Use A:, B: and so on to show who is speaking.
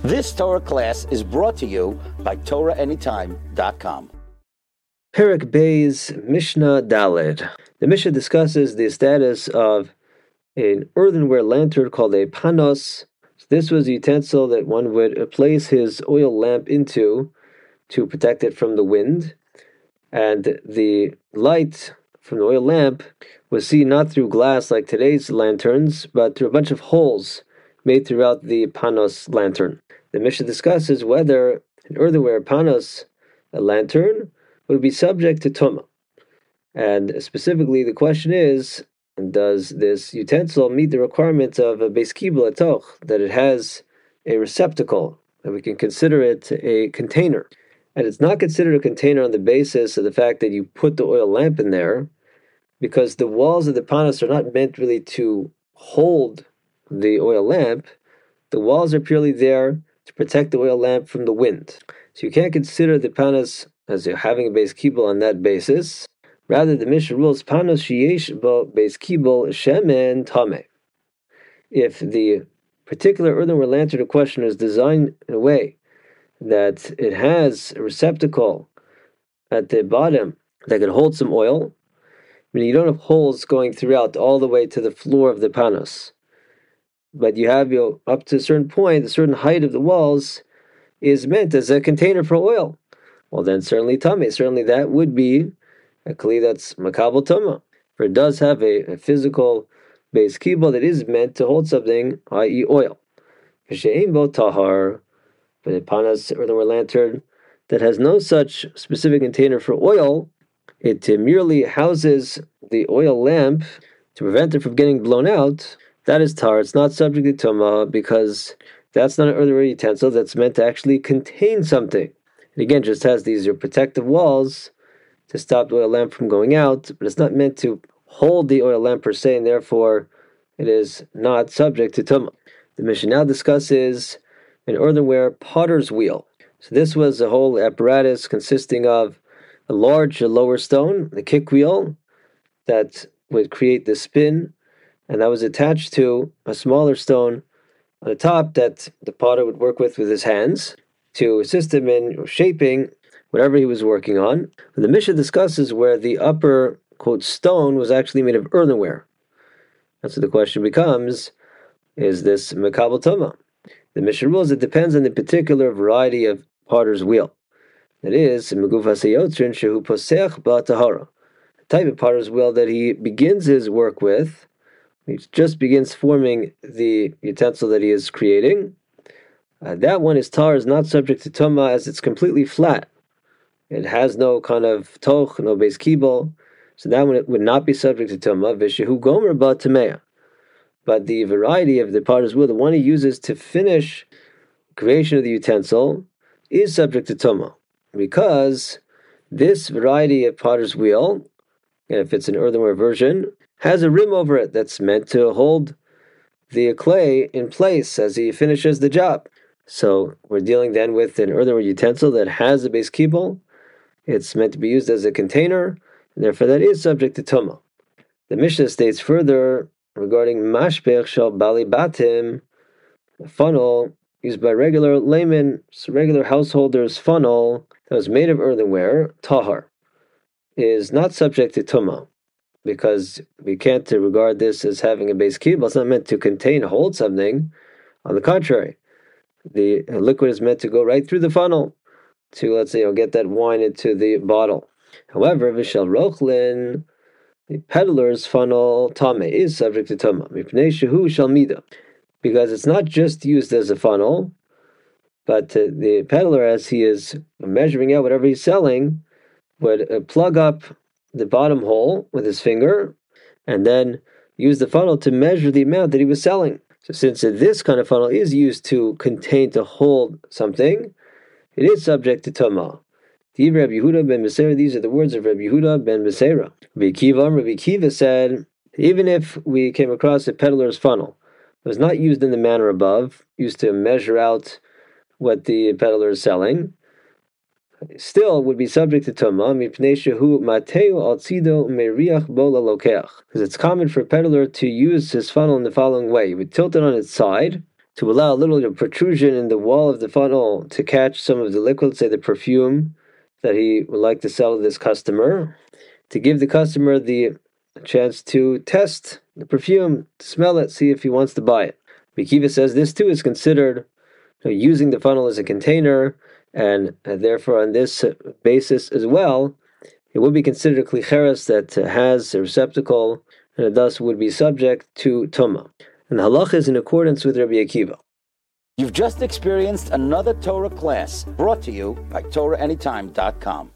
A: This Torah class is brought to you by TorahAnytime.com.
B: Perek Beis Mishnah Daled. The Mishnah discusses the status of an earthenware lantern called a panos. This was a utensil that one would place his oil lamp into to protect it from the wind. And the light from the oil lamp was seen not through glass like today's lanterns, but through a bunch of holes made throughout the panos lantern. The Mishnah discusses whether an earthenware panos, a lantern, would be subject to tumah. And specifically, the question is, does this utensil meet the requirements of a beis kibul atoch, that it has a receptacle, that we can consider it a container? And it's not considered a container on the basis of the fact that you put the oil lamp in there, because the walls of the panos are not meant really to hold the oil lamp. The walls are purely there to protect the oil lamp from the wind. So you can't consider the panos as having a beis kibul on that basis. Rather, the Mishnah rules panos sheyesh bo beis kibul shemen tameh. If the particular earthenware lantern in question is designed in a way that it has a receptacle at the bottom that can hold some oil, I mean, you don't have holes going throughout all the way to the floor of the panos, but you have up to a certain point, a certain height of the walls is meant as a container for oil. Well, then certainly tameh, certainly that would be a kli that's makabel tumah, for it does have a physical beis kibul that is meant to hold something, i.e. oil. V'she'ein bo tahar, but a panos earthenware lantern that has no such specific container for oil, it merely houses the oil lamp to prevent it from getting blown out. That is tar. It's not subject to tumah because that's not an earthenware utensil that's meant to actually contain something. And again, just has these protective walls to stop the oil lamp from going out, but it's not meant to hold the oil lamp per se, and therefore it is not subject to tumah. The Mishnah now discusses an earthenware potter's wheel. So this was a whole apparatus consisting of a large lower stone, the kick wheel, that would create the spin, and that was attached to a smaller stone on the top that the potter would work with his hands to assist him in shaping whatever he was working on. And the Mishnah discusses where the upper, quote, stone was actually made of earthenware. And so the question becomes, is this makabel tumah? The Mishnah rules it depends on the particular variety of potter's wheel. That is, megufas hayotzrin shehu posech ba'tahara, the type of potter's wheel that he begins his work with. He just begins forming the utensil that he is creating. That one is not subject to tumah, as it's completely flat. It has no kind of toch, no beis kibul, so that one would not be subject to tumah. V'shehu gomer ba tameah. But the variety of the potter's wheel, the one he uses to finish creation of the utensil, is subject to tumah, because this variety of potter's wheel, and if it's an earthenware version, has a rim over it that's meant to hold the clay in place as he finishes the job. So we're dealing then with an earthenware utensil that has a beis kibul. It's meant to be used as a container, and therefore that is subject to tumah. The Mishnah states further regarding mashpech shel bali batim, a funnel used by regular laymen, regular householders' funnel that was made of earthenware, tahar, is not subject to tumah, because we can't regard this as having a beis kibul. It's not meant to contain, hold something. On the contrary, the liquid is meant to go right through the funnel to, let's say, get that wine into the bottle. However, v'shel rochlin, the peddler's funnel, tameh, is subject to tumah, mipnei shehu shel midah, because it's not just used as a funnel, but the peddler, as he is measuring out whatever he's selling, would plug up the bottom hole with his finger, and then use the funnel to measure the amount that he was selling. So since this kind of funnel is used to contain, to hold something, it is subject to tumah. Rabbi Yehuda ben Beseira, these are the words of Rabbi Yehuda ben Beseira. Rabbi Kiva said, even if we came across a peddler's funnel, it was not used in the manner above, used to measure out what the peddler is selling, still would be subject to tumah, because it's common for a peddler to use his funnel in the following way. He would tilt it on its side, to allow a little protrusion in the wall of the funnel to catch some of the liquid, say the perfume that he would like to sell to this customer, to give the customer the chance to test the perfume, to smell it, see if he wants to buy it. Bikiva says this too is considered using the funnel as a container, and therefore on this basis as well, it would be considered a klicheres that has a receptacle, and it thus would be subject to Tumah. And the halacha is in accordance with Rabbi Akiva.
A: You've just experienced another Torah class brought to you by TorahAnytime.com.